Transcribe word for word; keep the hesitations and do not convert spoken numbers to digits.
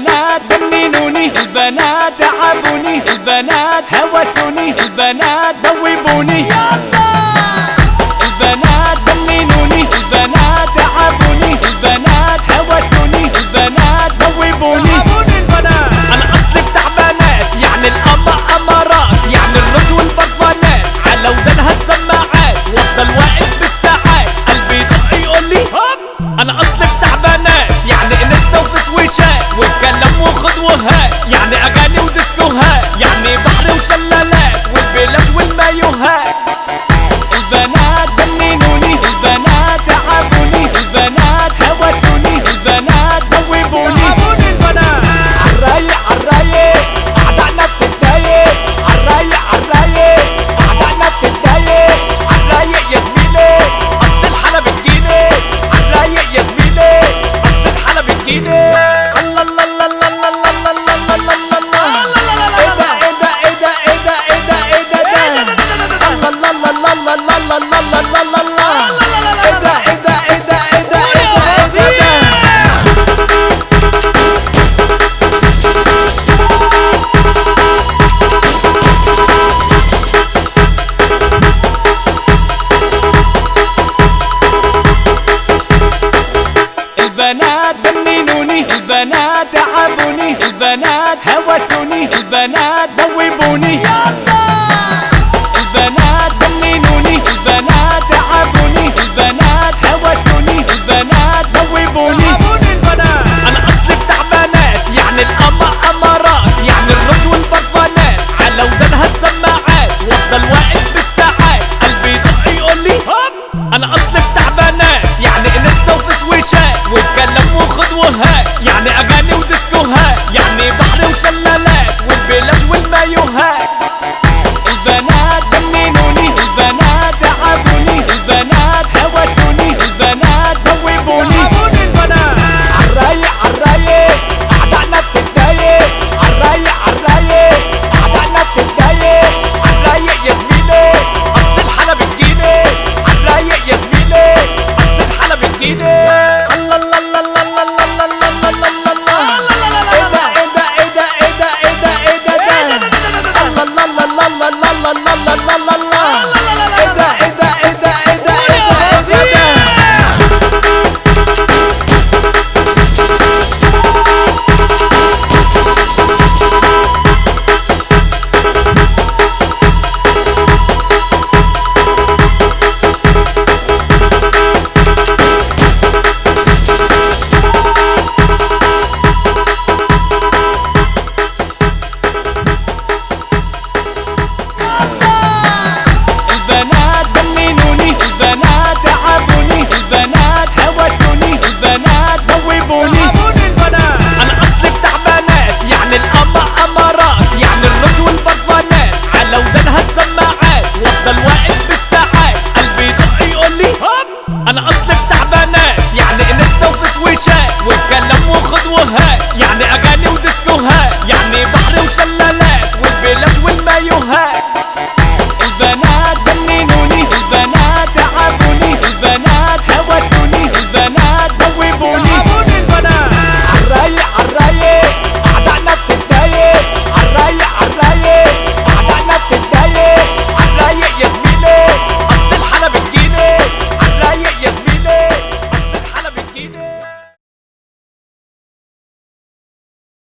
البنات جننوني، البنات تعبوني، البنات هوسوني، البنات دوبوني. يلا البنات جننوني، البنات تعبوني، البنات هوسوني، البنات دوبوني. انا اصلي بتاع بنات، يعني القمر امارات، يعني الرز والبرفانات على ودانها السماعات، وافضل واقف بالساعات قلبي يدق يقول لي هوب. انا اصلي بتاع بنات، يعني انستا وفسويشات والكلام وخد وهات، يعني اغاني وديسكوهات، يعني بحر وشلالات والبلاش والمايوهات. البنات جننوني، البنات تعبوني، البنات هوسوني، البنات دوبوني. عالرايق عالرايق اعدائنا بتتضايق، عالرايق عالرايق اعدائنا بتتضايق. عالرايق يا زميلي اصل الحلا بتجيني، عالرايق يا زميلي اصل الحلا بتجيني. الله الله الله الله الله الله الله الله الله الله. ايه ده ايه ده ايه ده ايه ده ايه ده ايه ده ده الله الله الله الله الله الله الله الله الله الله. ايه ده ايه ده ايه ده ايه ده ايه ده ايه ده. البنات جننوني، البنات تعبوني، البنات هوسوني.